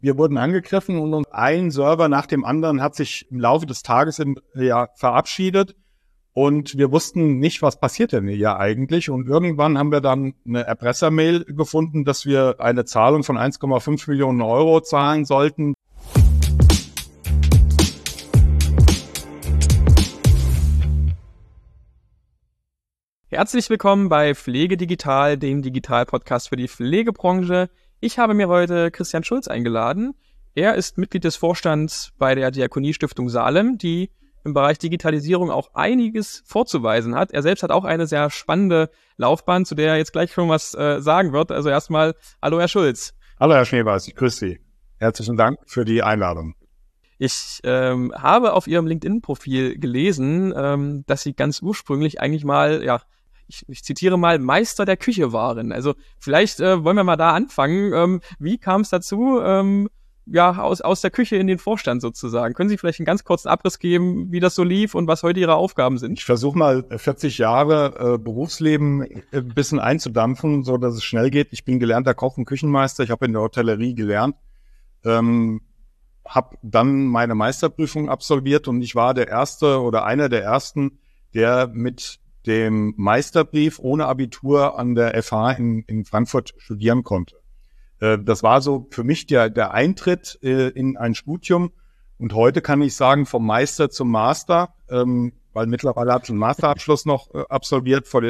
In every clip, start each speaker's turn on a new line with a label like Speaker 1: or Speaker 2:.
Speaker 1: Wir wurden angegriffen und ein Server nach dem anderen hat sich im Laufe des Tages verabschiedet und wir wussten nicht, was passiert denn hier eigentlich. Und irgendwann haben wir dann eine Erpressermail gefunden, dass wir eine Zahlung von 1,5 Millionen Euro zahlen sollten.
Speaker 2: Herzlich willkommen bei Pflege Digital, dem Digital-Podcast für die Pflegebranche. Ich habe mir heute Christian Schulz eingeladen. Er ist Mitglied des Vorstands bei der Diakonie-Stiftung Salem, die im Bereich Digitalisierung auch einiges vorzuweisen hat. Er selbst hat auch eine sehr spannende Laufbahn, zu der er jetzt gleich schon was sagen wird. Also erstmal, hallo Herr Schulz.
Speaker 1: Hallo Herr Schneeweiß, ich grüße Sie. Herzlichen Dank für die Einladung.
Speaker 2: Ich habe auf Ihrem LinkedIn-Profil gelesen, dass Sie ganz ursprünglich eigentlich mal, ich zitiere mal, Meister der Küche waren. Also vielleicht wollen wir mal da anfangen. Wie kam es dazu, aus der Küche in den Vorstand sozusagen? Können Sie vielleicht einen ganz kurzen Abriss geben, wie das so lief und was heute Ihre Aufgaben sind?
Speaker 1: Ich versuche mal 40 Jahre Berufsleben ein bisschen einzudampfen, so dass es schnell geht. Ich bin gelernter Koch und Küchenmeister. Ich habe in der Hotellerie gelernt. Habe dann meine Meisterprüfung absolviert und ich war der Erste oder einer der Ersten, der mit dem Meisterbrief ohne Abitur an der FH in Frankfurt studieren konnte. Das war so für mich der Eintritt in ein Studium und heute kann ich sagen, vom Meister zum Master, weil mittlerweile habe ich einen Masterabschluss noch absolviert vor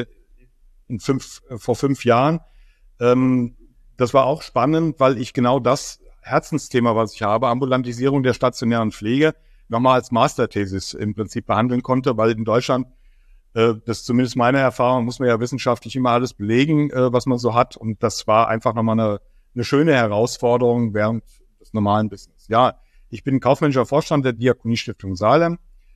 Speaker 1: 5 Jahren. Das war auch spannend, weil ich genau das Herzensthema, was ich habe, Ambulantisierung der stationären Pflege, nochmal als Masterthesis im Prinzip behandeln konnte, weil in Deutschland, das ist zumindest meine Erfahrung, muss man ja wissenschaftlich immer alles belegen, was man so hat. Und das war einfach nochmal eine schöne Herausforderung während des normalen Business. Ja, ich bin kaufmännischer Vorstand der Diakonie-Stiftung Salem,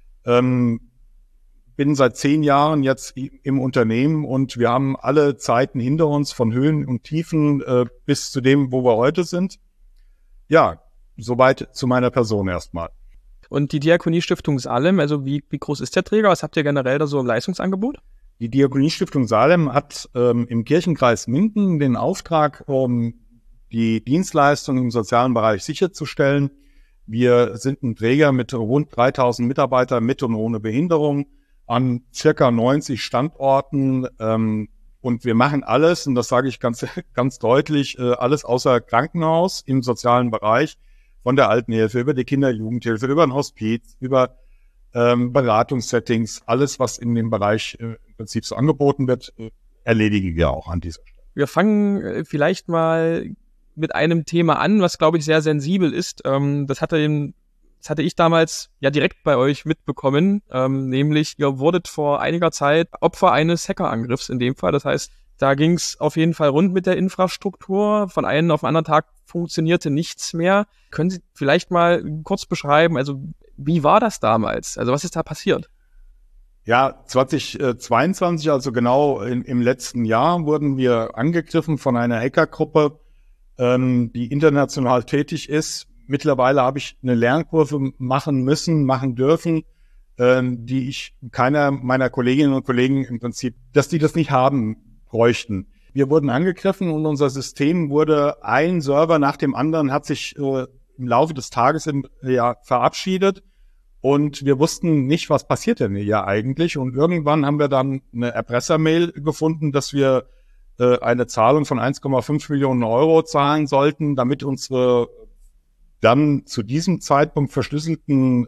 Speaker 1: bin seit 10 Jahren jetzt im Unternehmen und wir haben alle Zeiten hinter uns, von Höhen und Tiefen bis zu dem, wo wir heute sind. Ja, soweit zu meiner Person erstmal.
Speaker 2: Und die Diakonie-Stiftung Salem, also wie groß ist der Träger? Was habt ihr generell da so im Leistungsangebot?
Speaker 1: Die Diakonie-Stiftung Salem hat im Kirchenkreis Minden den Auftrag, die Dienstleistungen im sozialen Bereich sicherzustellen. Wir sind ein Träger mit rund 3000 Mitarbeitern mit und ohne Behinderung an circa 90 Standorten. Und wir machen alles, und das sage ich ganz, ganz deutlich, alles außer Krankenhaus im sozialen Bereich, von der Altenhilfe über die Kinder-Jugendhilfe, über ein Hospiz, über Beratungssettings, alles, was in dem Bereich im Prinzip so angeboten wird, erledigen wir auch an dieser Stelle.
Speaker 2: Wir fangen vielleicht mal mit einem Thema an, was, glaube ich, sehr sensibel ist. Das hatte ich damals ja direkt bei euch mitbekommen, nämlich ihr wurdet vor einiger Zeit Opfer eines Hackerangriffs in dem Fall. Das heißt, da ging es auf jeden Fall rund mit der Infrastruktur. Von einem auf den anderen Tag funktionierte nichts mehr. Können Sie vielleicht mal kurz beschreiben, also wie war das damals? Also was ist da passiert?
Speaker 1: Ja, 2022, also genau im letzten Jahr, wurden wir angegriffen von einer Hackergruppe, die international tätig ist. Mittlerweile habe ich eine Lernkurve machen dürfen, die ich keiner meiner Kolleginnen und Kollegen im Prinzip, dass die das nicht haben bräuchten. Wir wurden angegriffen und unser System wurde, ein Server nach dem anderen hat sich im Laufe des Tages verabschiedet und wir wussten nicht, was passiert denn hier eigentlich. Und irgendwann haben wir dann eine Erpressermail gefunden, dass wir eine Zahlung von 1,5 Millionen Euro zahlen sollten, damit unsere dann zu diesem Zeitpunkt verschlüsselten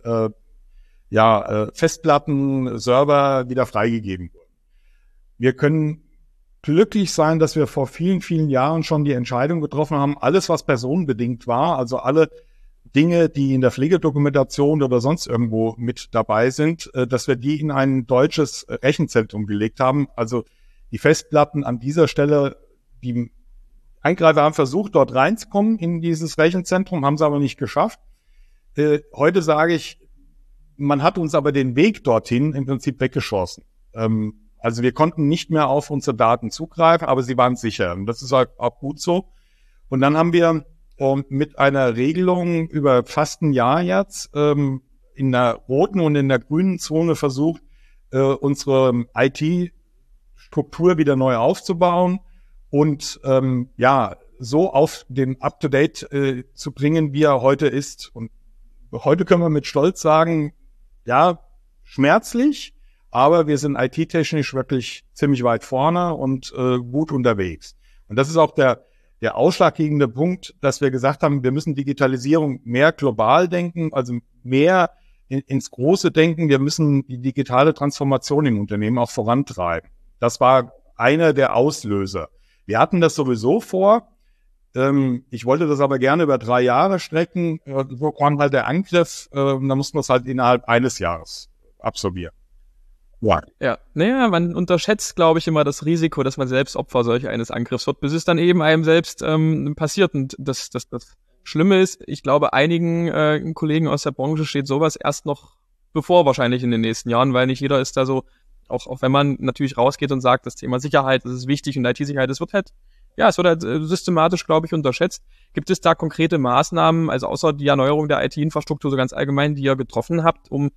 Speaker 1: Festplatten, Server wieder freigegeben wurden. Wir können glücklich sein, dass wir vor vielen, vielen Jahren schon die Entscheidung getroffen haben, alles, was personenbedingt war, also alle Dinge, die in der Pflegedokumentation oder sonst irgendwo mit dabei sind, dass wir die in ein deutsches Rechenzentrum gelegt haben. Also die Festplatten an dieser Stelle, die Angreifer haben versucht, dort reinzukommen in dieses Rechenzentrum, haben es aber nicht geschafft. Heute sage ich, man hat uns aber den Weg dorthin im Prinzip weggeschossen. Also wir konnten nicht mehr auf unsere Daten zugreifen, aber sie waren sicher. Und das ist auch gut so. Und dann haben wir mit einer Regelung über fast ein Jahr jetzt in der roten und in der grünen Zone versucht, unsere IT-Struktur wieder neu aufzubauen und so auf den Up-to-Date zu bringen, wie er heute ist. Und heute können wir mit Stolz sagen, ja, schmerzlich, aber wir sind IT-technisch wirklich ziemlich weit vorne und gut unterwegs. Und das ist auch der ausschlaggebende Punkt, dass wir gesagt haben, wir müssen Digitalisierung mehr global denken, also mehr ins Große denken. Wir müssen die digitale Transformation im Unternehmen auch vorantreiben. Das war einer der Auslöser. Wir hatten das sowieso vor. Ich wollte das aber gerne über 3 Jahre strecken. So kam halt der Angriff. Da mussten wir es halt innerhalb eines Jahres absolvieren.
Speaker 2: Ja, naja, man unterschätzt, glaube ich, immer das Risiko, dass man selbst Opfer solch eines Angriffs wird, bis es dann eben einem selbst passiert. Und das Schlimme ist, ich glaube, einigen Kollegen aus der Branche steht sowas erst noch bevor wahrscheinlich in den nächsten Jahren, weil nicht jeder ist da so, auch wenn man natürlich rausgeht und sagt, das Thema Sicherheit, das ist wichtig und IT-Sicherheit, es wird halt systematisch, glaube ich, unterschätzt. Gibt es da konkrete Maßnahmen, also außer die Erneuerung der IT-Infrastruktur so ganz allgemein, die ihr getroffen habt, um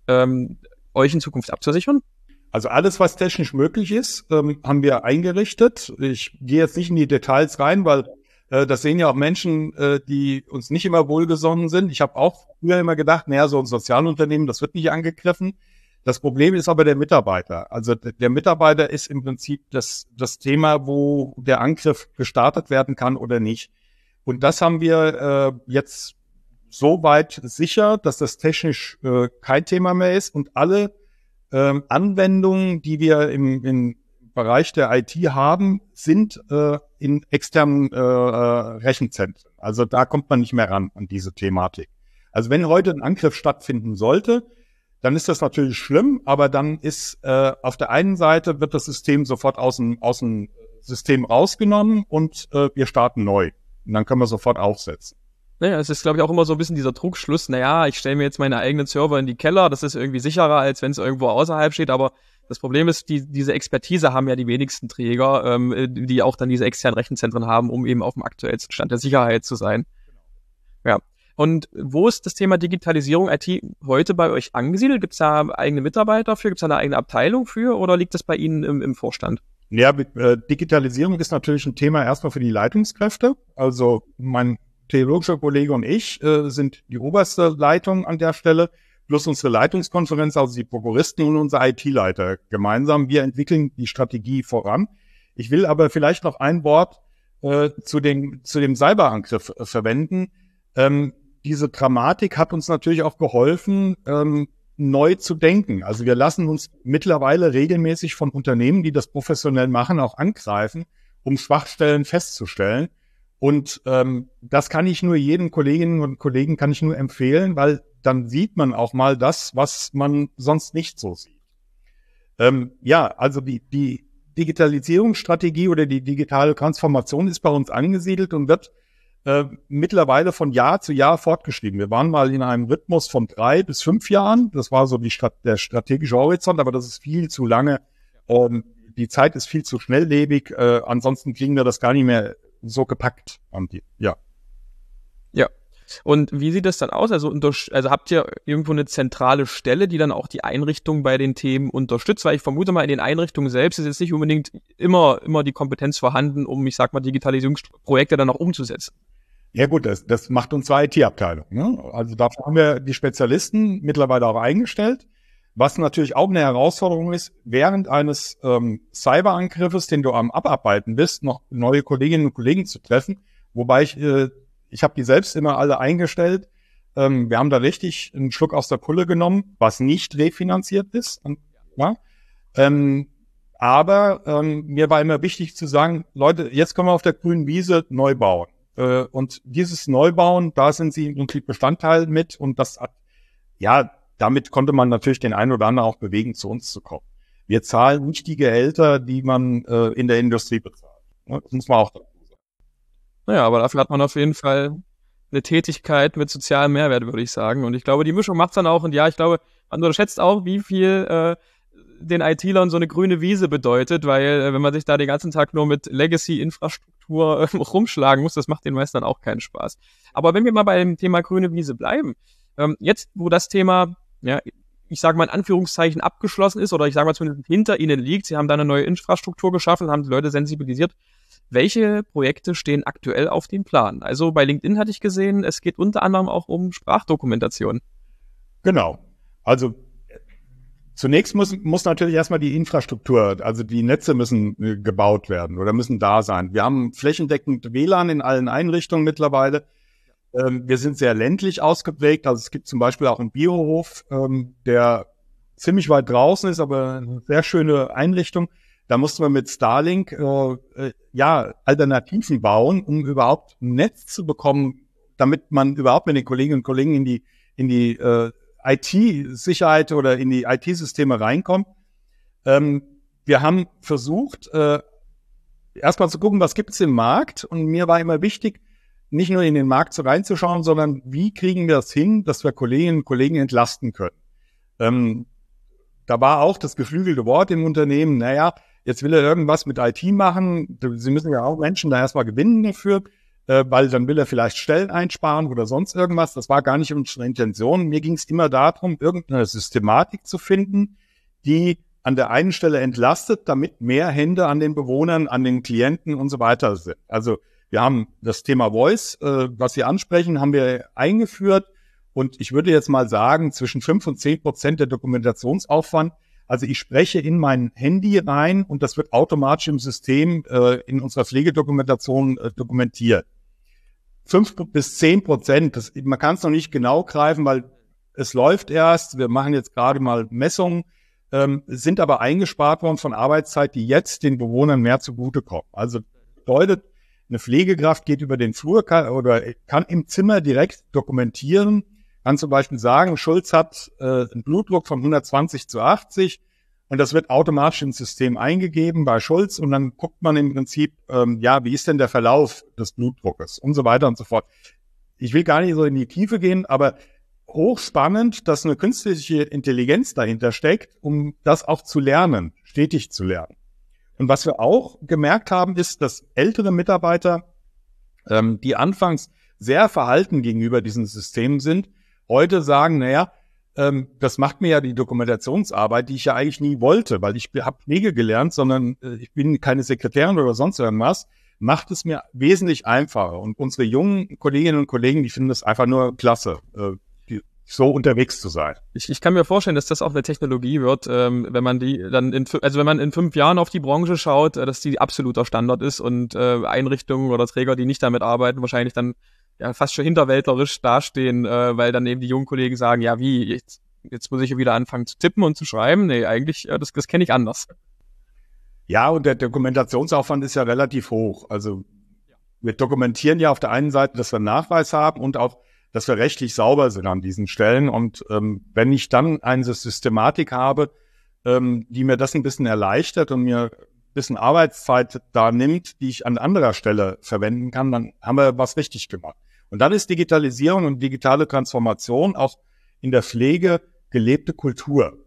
Speaker 2: euch in Zukunft abzusichern?
Speaker 1: Also alles, was technisch möglich ist, haben wir eingerichtet. Ich gehe jetzt nicht in die Details rein, weil das sehen ja auch Menschen, die uns nicht immer wohlgesonnen sind. Ich habe auch früher immer gedacht, naja, so ein Sozialunternehmen, das wird nicht angegriffen. Das Problem ist aber der Mitarbeiter. Also der Mitarbeiter ist im Prinzip das Thema, wo der Angriff gestartet werden kann oder nicht. Und das haben wir jetzt so weit sicher, dass das technisch kein Thema mehr ist. Und alle Anwendungen, die wir im Bereich der IT haben, sind in externen Rechenzentren. Also da kommt man nicht mehr ran an diese Thematik. Also wenn heute ein Angriff stattfinden sollte, dann ist das natürlich schlimm, aber dann ist auf der einen Seite wird das System sofort aus dem System rausgenommen und wir starten neu. Und dann können wir sofort aufsetzen.
Speaker 2: Naja, es ist, glaube ich, auch immer so ein bisschen dieser Trugschluss, naja, ich stelle mir jetzt meine eigenen Server in die Keller, das ist irgendwie sicherer, als wenn es irgendwo außerhalb steht, aber das Problem ist, diese Expertise haben ja die wenigsten Träger, die auch dann diese externen Rechenzentren haben, um eben auf dem aktuellsten Stand der Sicherheit zu sein. Ja. Und wo ist das Thema Digitalisierung IT heute bei euch angesiedelt? Gibt es da eigene Mitarbeiter für? Gibt es da eine eigene Abteilung für? Oder liegt das bei Ihnen im Vorstand?
Speaker 1: Ja, Digitalisierung ist natürlich ein Thema erstmal für die Leitungskräfte. Also mein theologischer Kollege und ich sind die oberste Leitung an der Stelle, plus unsere Leitungskonferenz, also die Prokuristen und unser IT-Leiter gemeinsam. Wir entwickeln die Strategie voran. Ich will aber vielleicht noch ein Wort zu dem Cyberangriff verwenden. Diese Dramatik hat uns natürlich auch geholfen, neu zu denken. Also wir lassen uns mittlerweile regelmäßig von Unternehmen, die das professionell machen, auch angreifen, um Schwachstellen festzustellen. Und das kann ich nur jedem Kolleginnen und Kollegen kann ich nur empfehlen, weil dann sieht man auch mal das, was man sonst nicht so sieht. Also die Digitalisierungsstrategie oder die digitale Transformation ist bei uns angesiedelt und wird mittlerweile von Jahr zu Jahr fortgeschrieben. Wir waren mal in einem Rhythmus von 3 bis 5 Jahren. Das war so der strategische Horizont, aber das ist viel zu lange. Die Zeit ist viel zu schnelllebig. Ansonsten kriegen wir das gar nicht mehr so gepackt. Ja.
Speaker 2: Und wie sieht das dann aus? Also habt ihr irgendwo eine zentrale Stelle, die dann auch die Einrichtung bei den Themen unterstützt? Weil ich vermute mal, in den Einrichtungen selbst ist jetzt nicht unbedingt immer die Kompetenz vorhanden, um, ich sag mal, Digitalisierungsprojekte dann auch umzusetzen.
Speaker 1: Ja gut, das macht unsere IT-Abteilung. Ne? Also dafür haben wir die Spezialisten mittlerweile auch eingestellt. Was natürlich auch eine Herausforderung ist, während eines Cyberangriffes, den du am Abarbeiten bist, noch neue Kolleginnen und Kollegen zu treffen. Wobei ich habe die selbst immer alle eingestellt. Wir haben da richtig einen Schluck aus der Pulle genommen, was nicht refinanziert ist. Ja? Aber mir war immer wichtig zu sagen, Leute, jetzt können wir auf der grünen Wiese neu bauen. Und dieses Neubauen, da sind sie im Prinzip Bestandteil mit. Und damit konnte man natürlich den einen oder anderen auch bewegen, zu uns zu kommen. Wir zahlen nicht die Gehälter, die man in der Industrie bezahlt. Das muss man auch dazu sagen.
Speaker 2: Naja, aber dafür hat man auf jeden Fall eine Tätigkeit mit sozialem Mehrwert, würde ich sagen. Und ich glaube, die Mischung macht's dann auch. Und ja, ich glaube, man unterschätzt auch, wie viel den IT-Lern so eine grüne Wiese bedeutet, weil wenn man sich da den ganzen Tag nur mit Legacy-Infrastruktur rumschlagen muss, das macht den meisten dann auch keinen Spaß. Aber wenn wir mal bei dem Thema grüne Wiese bleiben, jetzt, wo das Thema, ja, ich sage mal in Anführungszeichen abgeschlossen ist oder ich sage mal zumindest hinter Ihnen liegt, Sie haben da eine neue Infrastruktur geschaffen, haben die Leute sensibilisiert. Welche Projekte stehen aktuell auf dem Plan? Also bei LinkedIn hatte ich gesehen, es geht unter anderem auch um Sprachdokumentation.
Speaker 1: Genau. Also zunächst muss natürlich erstmal die Infrastruktur, also die Netze müssen gebaut werden oder müssen da sein. Wir haben flächendeckend WLAN in allen Einrichtungen mittlerweile. Wir sind sehr ländlich ausgeprägt. Also es gibt zum Beispiel auch einen Biohof, der ziemlich weit draußen ist, aber eine sehr schöne Einrichtung. Da mussten wir mit Starlink Alternativen bauen, um überhaupt ein Netz zu bekommen, damit man überhaupt mit den Kolleginnen und Kollegen in die IT-Sicherheit oder in die IT-Systeme reinkommt. Wir haben versucht, erstmal zu gucken, was gibt es im Markt. Und mir war immer wichtig, nicht nur in den Markt so reinzuschauen, sondern wie kriegen wir das hin, dass wir Kolleginnen und Kollegen entlasten können. Da war auch das geflügelte Wort im Unternehmen, jetzt will er irgendwas mit IT machen. Sie müssen ja auch Menschen da erstmal gewinnen dafür, weil dann will er vielleicht Stellen einsparen oder sonst irgendwas. Das war gar nicht unsere Intention. Mir ging es immer darum, irgendeine Systematik zu finden, die an der einen Stelle entlastet, damit mehr Hände an den Bewohnern, an den Klienten und so weiter sind. Also wir haben das Thema Voice, was Sie ansprechen, haben wir eingeführt. Und ich würde jetzt mal sagen, zwischen 5 und 10% der Dokumentationsaufwand. Also ich spreche in mein Handy rein und das wird automatisch im System in unserer Pflegedokumentation dokumentiert. 5 bis 10%, man kann es noch nicht genau greifen, weil es läuft erst. Wir machen jetzt gerade mal Messungen, sind aber eingespart worden von Arbeitszeit, die jetzt den Bewohnern mehr zugutekommen. Also bedeutet, eine Pflegekraft geht über den Flur kann im Zimmer direkt dokumentieren, kann zum Beispiel sagen, Schulz hat einen Blutdruck von 120 zu 80 und das wird automatisch ins System eingegeben bei Schulz und dann guckt man im Prinzip, wie ist denn der Verlauf des Blutdruckes und so weiter und so fort. Ich will gar nicht so in die Tiefe gehen, aber hochspannend, dass eine künstliche Intelligenz dahinter steckt, um das auch zu lernen, stetig zu lernen. Und was wir auch gemerkt haben, ist, dass ältere Mitarbeiter, die anfangs sehr verhalten gegenüber diesen Systemen sind, heute sagen, das macht mir ja die Dokumentationsarbeit, die ich ja eigentlich nie wollte, weil ich habe Pflege gelernt, sondern ich bin keine Sekretärin oder sonst irgendwas, macht es mir wesentlich einfacher. Und unsere jungen Kolleginnen und Kollegen, die finden das einfach nur klasse, so unterwegs zu sein.
Speaker 2: Ich kann mir vorstellen, dass das auch eine Technologie wird, wenn man die dann wenn man in 5 Jahren auf die Branche schaut, dass die absoluter Standard ist und Einrichtungen oder Träger, die nicht damit arbeiten, wahrscheinlich dann fast schon hinterwäldlerisch dastehen, weil dann eben die jungen Kollegen sagen, jetzt muss ich wieder anfangen zu tippen und zu schreiben. Nee, eigentlich, das kenne ich anders.
Speaker 1: Ja, und der Dokumentationsaufwand ist ja relativ hoch. Also wir dokumentieren ja auf der einen Seite, dass wir einen Nachweis haben und auch, dass wir rechtlich sauber sind an diesen Stellen. Und wenn ich dann eine Systematik habe, die mir das ein bisschen erleichtert und mir ein bisschen Arbeitszeit da nimmt, die ich an anderer Stelle verwenden kann, dann haben wir was richtig gemacht. Und dann ist Digitalisierung und digitale Transformation auch in der Pflege gelebte Kultur.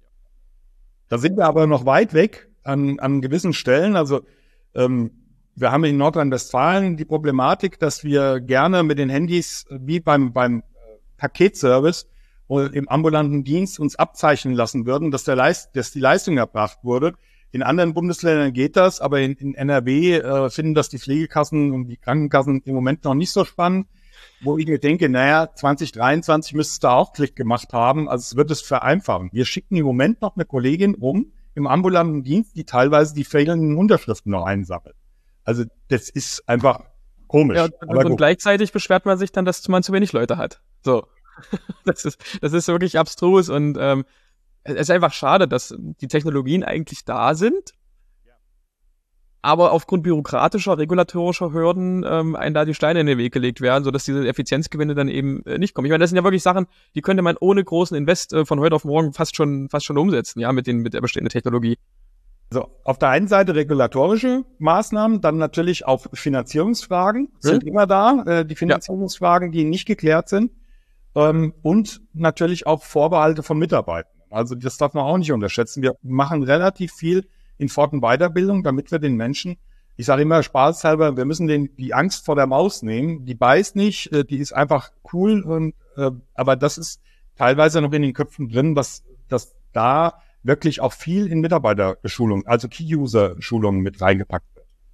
Speaker 1: Da sind wir aber noch weit weg an gewissen Stellen. Also wir haben in Nordrhein-Westfalen die Problematik, dass wir gerne mit den Handys wie beim Paketservice im ambulanten Dienst uns abzeichnen lassen würden, dass die Leistung erbracht wurde. In anderen Bundesländern geht das, aber in NRW finden das die Pflegekassen und die Krankenkassen im Moment noch nicht so spannend, wo ich mir denke, 2023 müsste es da auch Klick gemacht haben, also es wird es vereinfachen. Wir schicken im Moment noch eine Kollegin rum im ambulanten Dienst, die teilweise die fehlenden Unterschriften noch einsammelt. Also das ist einfach komisch.
Speaker 2: Ja, und gleichzeitig beschwert man sich dann, dass man zu wenig Leute hat. So, das ist wirklich abstrus und es ist einfach schade, dass die Technologien eigentlich da sind, aber aufgrund bürokratischer, regulatorischer Hürden einem da die Steine in den Weg gelegt werden, sodass diese Effizienzgewinne dann eben nicht kommen. Ich meine, das sind ja wirklich Sachen, die könnte man ohne großen Invest von heute auf morgen fast schon umsetzen, ja, mit der bestehenden Technologie.
Speaker 1: Also auf der einen Seite regulatorische Maßnahmen, dann natürlich auch Finanzierungsfragen sind immer da, die Finanzierungsfragen, die nicht geklärt sind, und natürlich auch Vorbehalte von Mitarbeitern. Also das darf man auch nicht unterschätzen. Wir machen relativ viel in Fort- und Weiterbildung, damit wir den Menschen, ich sage immer spaßhalber, wir müssen die Angst vor der Maus nehmen. Die beißt nicht, die ist einfach cool, aber das ist teilweise noch in den Köpfen drin, dass da wirklich auch viel in Mitarbeiterschulung, also Key-User-Schulungen mit reingepackt wird.
Speaker 2: Ja.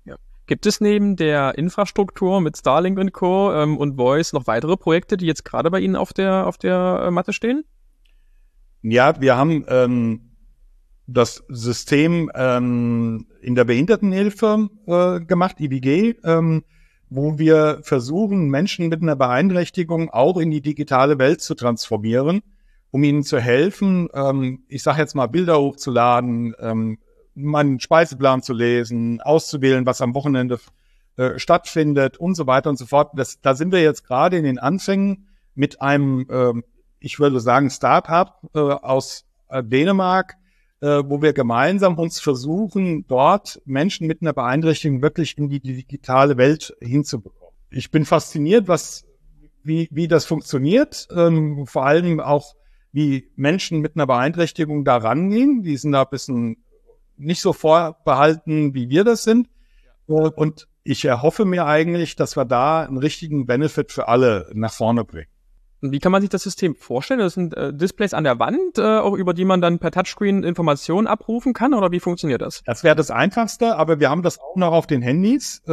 Speaker 2: Gibt es neben der Infrastruktur mit Starlink und Co. Und Voice noch weitere Projekte, die jetzt gerade bei Ihnen auf der Matte stehen?
Speaker 1: Ja, wir haben das System in der Behindertenhilfe gemacht, IBG, wo wir versuchen, Menschen mit einer Beeinträchtigung auch in die digitale Welt zu transformieren, um ihnen zu helfen, ich sage jetzt mal, Bilder hochzuladen, meinen Speiseplan zu lesen, auszuwählen, was am Wochenende stattfindet und so weiter und so fort. Da sind wir jetzt gerade in den Anfängen mit einem, ich würde sagen, Start-up aus Dänemark, wo wir gemeinsam uns versuchen, dort Menschen mit einer Beeinträchtigung wirklich in die digitale Welt hinzubekommen. Ich bin fasziniert, wie das funktioniert, vor allem auch, wie Menschen mit einer Beeinträchtigung da rangehen. Die sind da ein bisschen nicht so vorbehalten, wie wir das sind. Und ich erhoffe mir eigentlich, dass wir da einen richtigen Benefit für alle nach vorne bringen.
Speaker 2: Und wie kann man sich das System vorstellen? Das sind Displays an der Wand, auch über die man dann per Touchscreen Informationen abrufen kann, oder wie funktioniert das?
Speaker 1: Das wäre das Einfachste, aber wir haben das auch noch auf den Handys.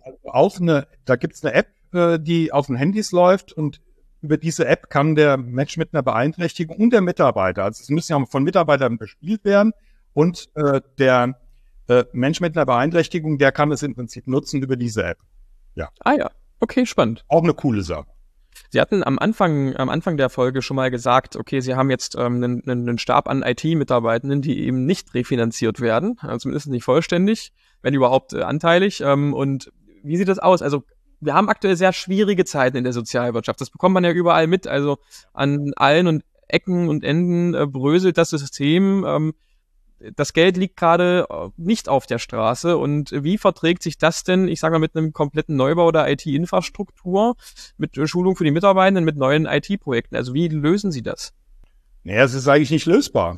Speaker 1: Da gibt's eine App, die auf den Handys läuft, und über diese App kann der Mensch mit einer Beeinträchtigung und der Mitarbeiter, also es müssen ja von Mitarbeitern bespielt werden, und der Mensch mit einer Beeinträchtigung, der kann es im Prinzip nutzen über diese App. Ja.
Speaker 2: Ah ja, okay, spannend.
Speaker 1: Auch eine coole Sache.
Speaker 2: Sie hatten am Anfang der Folge schon mal gesagt, okay, Sie haben jetzt einen Stab an IT-Mitarbeitenden, die eben nicht refinanziert werden, also zumindest nicht vollständig, wenn überhaupt anteilig. Und wie sieht das aus? Also wir haben aktuell sehr schwierige Zeiten in der Sozialwirtschaft. Das bekommt man ja überall mit. Also an allen und Ecken und Enden bröselt das System. Das Geld liegt gerade nicht auf der Straße. Und wie verträgt sich das denn, ich sage mal, mit einem kompletten Neubau der IT-Infrastruktur, mit Schulung für die Mitarbeitenden, mit neuen IT-Projekten? Also wie lösen Sie das?
Speaker 1: Naja, es ist eigentlich nicht lösbar.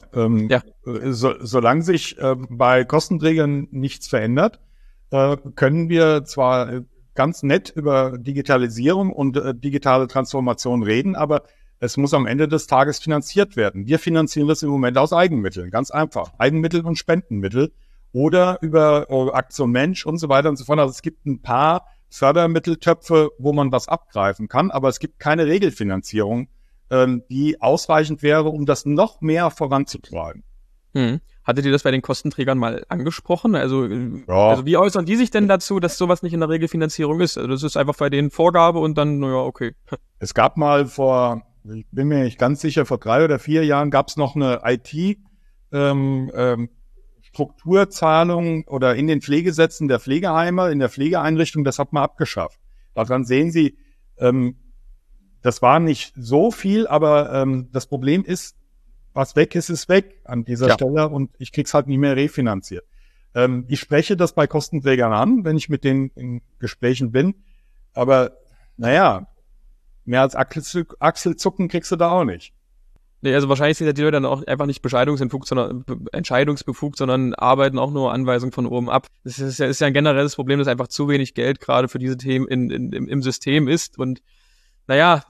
Speaker 1: Solange sich bei Kostenträgern nichts verändert, können wir zwar ganz nett über Digitalisierung und digitale Transformation reden, aber es muss am Ende des Tages finanziert werden. Wir finanzieren das im Moment aus Eigenmitteln, ganz einfach. Eigenmittel und Spendenmittel oder über Aktion Mensch und so weiter und so fort. Also es gibt ein paar Fördermitteltöpfe, wo man was abgreifen kann, aber es gibt keine Regelfinanzierung, die ausreichend wäre, um das noch mehr voranzutreiben.
Speaker 2: Hattet ihr das bei den Kostenträgern mal angesprochen? Also wie äußern die sich denn dazu, dass sowas nicht in der Regelfinanzierung ist? Also das ist einfach bei denen Vorgabe und dann, naja, okay.
Speaker 1: Es gab mal ich bin mir nicht ganz sicher, vor 3 oder 4 Jahren gab es noch eine IT-Strukturzahlung oder in den Pflegesätzen der Pflegeheime, in der Pflegeeinrichtung, das hat man abgeschafft. Daran sehen Sie, das war nicht so viel, aber das Problem ist, was weg ist, ist weg an dieser Stelle, und ich krieg's halt nicht mehr refinanziert. Ich spreche das bei Kostenträgern an, wenn ich mit denen in Gesprächen bin, aber naja, mehr als Achselzucken kriegst du da auch nicht.
Speaker 2: Nee, also wahrscheinlich sind ja die Leute dann auch einfach nicht entscheidungsbefugt, sondern arbeiten auch nur Anweisungen von oben ab. Das ist ja ein generelles Problem, dass einfach zu wenig Geld gerade für diese Themen im System ist. Und naja,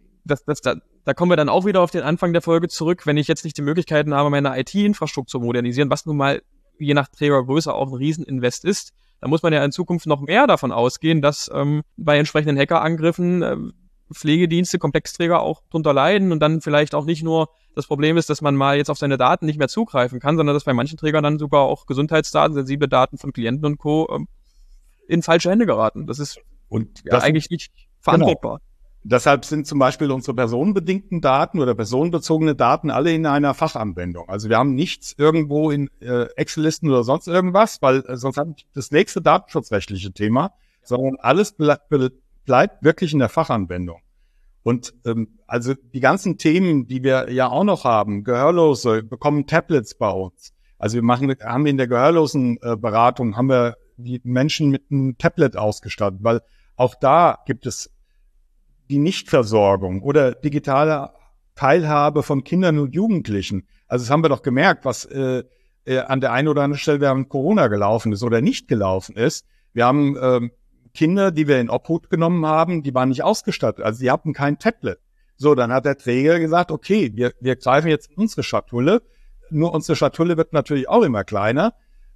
Speaker 2: da kommen wir dann auch wieder auf den Anfang der Folge zurück, wenn ich jetzt nicht die Möglichkeiten habe, meine IT-Infrastruktur zu modernisieren, was nun mal je nach Trägergröße auch ein Rieseninvest ist, dann muss man ja in Zukunft noch mehr davon ausgehen, dass bei entsprechenden Hackerangriffen Pflegedienste, Komplexträger auch drunter leiden und dann vielleicht auch nicht nur das Problem ist, dass man mal jetzt auf seine Daten nicht mehr zugreifen kann, sondern dass bei manchen Trägern dann sogar auch Gesundheitsdaten, sensible Daten von Klienten und Co. In falsche Hände geraten. Das ist eigentlich nicht verantwortbar.
Speaker 1: Genau. Deshalb sind zum Beispiel unsere personenbedingten Daten oder personenbezogene Daten alle in einer Fachanwendung. Also wir haben nichts irgendwo in Excel-Listen oder sonst irgendwas, weil sonst haben wir das nächste datenschutzrechtliche Thema, sondern alles bleibt wirklich in der Fachanwendung. Und also die ganzen Themen, die wir ja auch noch haben, Gehörlose bekommen Tablets bei uns. Also haben in der gehörlosen Beratung haben wir die Menschen mit einem Tablet ausgestattet, weil auch da gibt es die Nichtversorgung oder digitale Teilhabe von Kindern und Jugendlichen. Also das haben wir doch gemerkt, was an der einen oder anderen Stelle während Corona gelaufen ist oder nicht gelaufen ist. Wir haben Kinder, die wir in Obhut genommen haben, die waren nicht ausgestattet. Also die hatten kein Tablet. So, dann hat der Träger gesagt, okay, wir greifen jetzt in unsere Schatulle. Nur unsere Schatulle wird natürlich auch immer kleiner.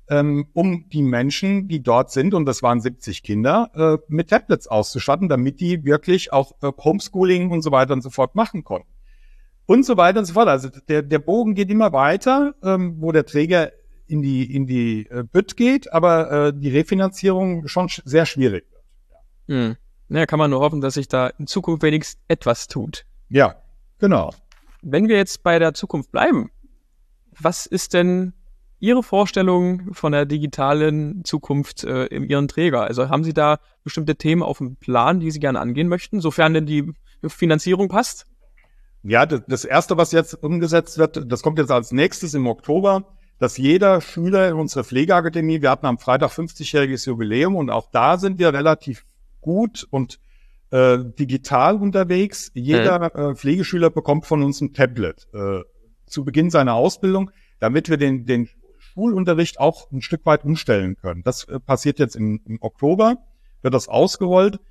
Speaker 1: um die Menschen, die dort sind, und das waren 70 Kinder, mit Tablets auszustatten, damit die wirklich auch Homeschooling und so weiter und so fort machen konnten. Und so weiter und so fort. Also der Bogen geht immer weiter, wo der Träger in die Bütt geht, aber die Refinanzierung schon sehr schwierig wird.
Speaker 2: Naja, kann man nur hoffen, dass sich da in Zukunft wenigstens etwas tut.
Speaker 1: Ja, genau.
Speaker 2: Wenn wir jetzt bei der Zukunft bleiben, was ist denn Ihre Vorstellung von der digitalen Zukunft in Ihren Träger? Also haben Sie da bestimmte Themen auf dem Plan, die Sie gerne angehen möchten, sofern denn die Finanzierung passt?
Speaker 1: Ja, das Erste, was jetzt umgesetzt wird, das kommt jetzt als nächstes im Oktober, dass jeder Schüler in unserer Pflegeakademie, wir hatten am Freitag 50-jähriges Jubiläum und auch da sind wir relativ gut und digital unterwegs. Jeder Pflegeschüler bekommt von uns ein Tablet zu Beginn seiner Ausbildung, damit wir den Schulunterricht auch ein Stück weit umstellen können. Das passiert jetzt im Oktober, wird das ausgerollt.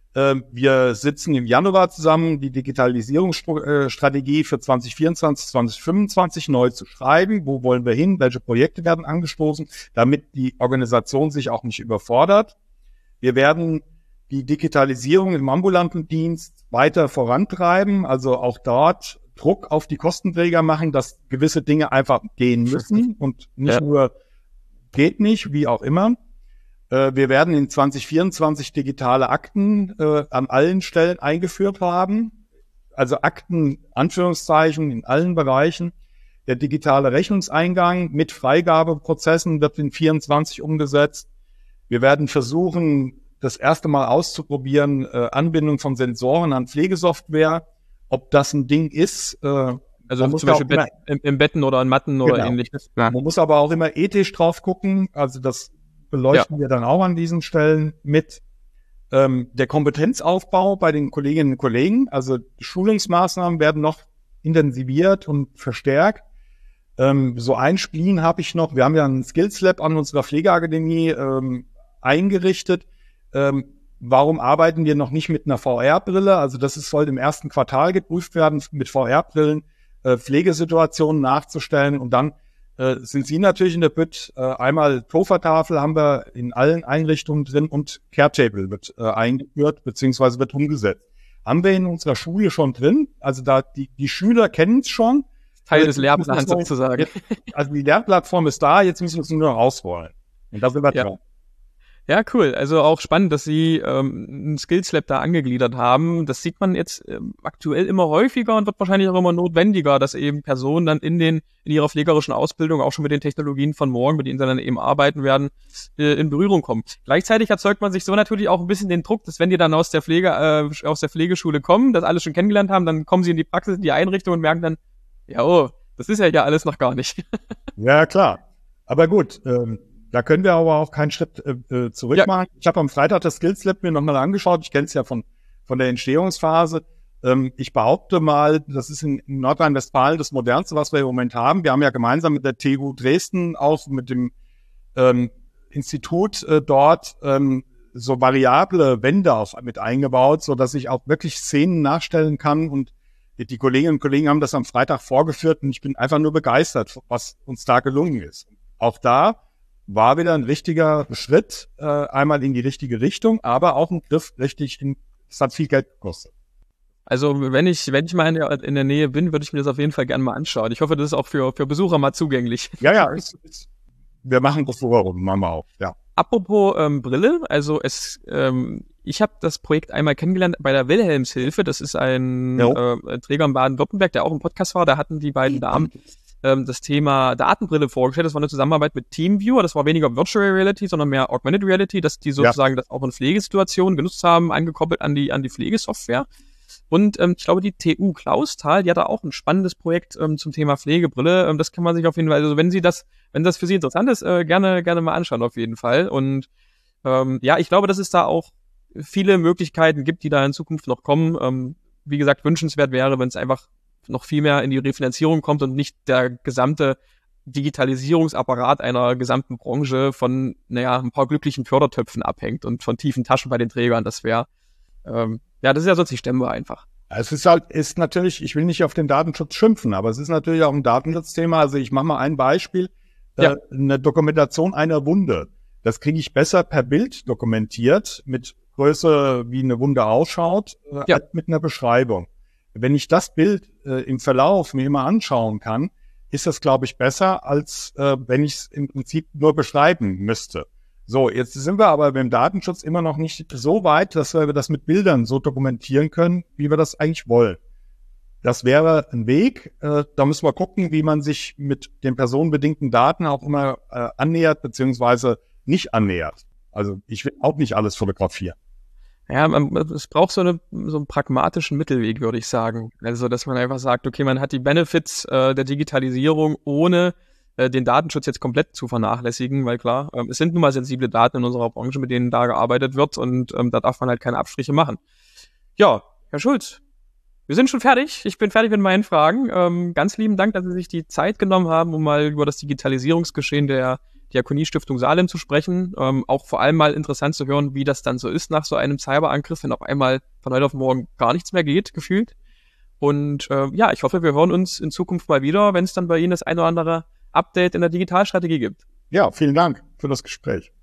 Speaker 1: Wir sitzen im Januar zusammen, die Digitalisierungsstrategie für 2024, 2025 neu zu schreiben. Wo wollen wir hin? Welche Projekte werden angestoßen, damit die Organisation sich auch nicht überfordert? Wir werden die Digitalisierung im ambulanten Dienst weiter vorantreiben, also auch dort Druck auf die Kostenträger machen, dass gewisse Dinge einfach gehen müssen und nicht nur geht nicht, wie auch immer. Wir werden in 2024 digitale Akten an allen Stellen eingeführt haben. Also Akten, Anführungszeichen, in allen Bereichen. Der digitale Rechnungseingang mit Freigabeprozessen wird in 2024 umgesetzt. Wir werden versuchen, das erste Mal auszuprobieren, Anbindung von Sensoren an Pflegesoftware, ob das ein Ding ist.
Speaker 2: Also zum Beispiel im Betten oder an Matten oder ähnliches.
Speaker 1: Ja. Man muss aber auch immer ethisch drauf gucken. Also das beleuchten wir dann auch an diesen Stellen mit. Der Kompetenzaufbau bei den Kolleginnen und Kollegen, also Schulungsmaßnahmen werden noch intensiviert und verstärkt. So ein Spleen habe ich noch. Wir haben ja ein Skills Lab an unserer Pflegeakademie eingerichtet. Warum arbeiten wir noch nicht mit einer VR-Brille? Also das soll im ersten Quartal geprüft werden, mit VR-Brillen Pflegesituationen nachzustellen. Und dann sind Sie natürlich in der Bütt. Einmal Tofa-Tafel haben wir in allen Einrichtungen drin und Care-Table wird eingeführt bzw. wird umgesetzt. Haben wir in unserer Schule schon drin. Also da die Schüler kennen es schon.
Speaker 2: Teil des Lehrplans sozusagen.
Speaker 1: Also die Lernplattform ist da, jetzt müssen wir es nur noch ausrollen. Und da sind wir dran.
Speaker 2: Ja, cool. Also auch spannend, dass Sie ein Skills Lab da angegliedert haben. Das sieht man jetzt aktuell immer häufiger und wird wahrscheinlich auch immer notwendiger, dass eben Personen dann in ihrer pflegerischen Ausbildung auch schon mit den Technologien von morgen, mit denen sie dann eben arbeiten werden, in Berührung kommen. Gleichzeitig erzeugt man sich so natürlich auch ein bisschen den Druck, dass wenn die dann aus der Pflegeschule kommen, das alles schon kennengelernt haben, dann kommen sie in die Praxis, in die Einrichtung und merken dann, das ist ja alles noch gar nicht.
Speaker 1: Ja, klar. Aber gut, da können wir aber auch keinen Schritt zurück machen. Ich habe am Freitag das Skills Lab mir nochmal angeschaut. Ich kenne es ja von der Entstehungsphase. Ich behaupte mal, das ist in Nordrhein-Westfalen das Modernste, was wir im Moment haben. Wir haben ja gemeinsam mit der TU Dresden, auch mit dem Institut dort, so variable Wände auch mit eingebaut, so dass ich auch wirklich Szenen nachstellen kann. Und die Kolleginnen und Kollegen haben das am Freitag vorgeführt und ich bin einfach nur begeistert, was uns da gelungen ist. Auch da war wieder ein richtiger Schritt, einmal in die richtige Richtung, aber auch ein Griff richtig es hat viel Geld gekostet.
Speaker 2: Also wenn ich mal in der Nähe bin, würde ich mir das auf jeden Fall gerne mal anschauen. Ich hoffe, das ist auch für Besucher mal zugänglich.
Speaker 1: Ja, wir machen das Forum, machen wir auch, ja.
Speaker 2: Apropos Brille, also ich habe das Projekt einmal kennengelernt bei der Wilhelmshilfe. Das ist ein Träger in Baden-Württemberg, der auch im Podcast war. Da hatten die beiden Damen das Thema Datenbrille vorgestellt. Das war eine Zusammenarbeit mit TeamViewer. Das war weniger Virtual Reality, sondern mehr Augmented Reality, dass die sozusagen das auch in Pflegesituationen genutzt haben, angekoppelt an die Pflegesoftware. Und ich glaube, die TU Clausthal, die hat da auch ein spannendes Projekt zum Thema Pflegebrille. Das kann man sich auf jeden Fall, also wenn das für Sie interessant ist, gerne mal anschauen auf jeden Fall. Und ich glaube, dass es da auch viele Möglichkeiten gibt, die da in Zukunft noch kommen. Wie gesagt, wünschenswert wäre, wenn es einfach noch viel mehr in die Refinanzierung kommt und nicht der gesamte Digitalisierungsapparat einer gesamten Branche von, ein paar glücklichen Fördertöpfen abhängt und von tiefen Taschen bei den Trägern. Das wäre, das ist ja sonst nicht stemmbar einfach.
Speaker 1: Es ist natürlich, ich will nicht auf den Datenschutz schimpfen, aber es ist natürlich auch ein Datenschutzthema. Also ich mache mal ein Beispiel. eine Dokumentation einer Wunde. Das kriege ich besser per Bild dokumentiert, mit Größe, wie eine Wunde ausschaut, als mit einer Beschreibung. Wenn ich das Bild im Verlauf mir immer anschauen kann, ist das, glaube ich, besser, als wenn ich es im Prinzip nur beschreiben müsste. So, jetzt sind wir aber beim Datenschutz immer noch nicht so weit, dass wir das mit Bildern so dokumentieren können, wie wir das eigentlich wollen. Das wäre ein Weg. Da müssen wir gucken, wie man sich mit den personenbedingten Daten auch immer annähert, beziehungsweise nicht annähert. Also ich will auch nicht alles fotografieren.
Speaker 2: Ja, es braucht so einen pragmatischen Mittelweg, würde ich sagen. Also, dass man einfach sagt, okay, man hat die Benefits der Digitalisierung, ohne den Datenschutz jetzt komplett zu vernachlässigen, weil klar, es sind nun mal sensible Daten in unserer Branche, mit denen da gearbeitet wird, und da darf man halt keine Abstriche machen. Ja, Herr Schulz, wir sind schon fertig. Ich bin fertig mit meinen Fragen. Ganz lieben Dank, dass Sie sich die Zeit genommen haben, um mal über das Digitalisierungsgeschehen der Diakoniestiftung Salem zu sprechen. Auch vor allem mal interessant zu hören, wie das dann so ist nach so einem Cyberangriff, wenn auf einmal von heute auf morgen gar nichts mehr geht, gefühlt. Und ja, ich hoffe, wir hören uns in Zukunft mal wieder, wenn es dann bei Ihnen das ein oder andere Update in der Digitalstrategie gibt.
Speaker 1: Ja, vielen Dank für das Gespräch.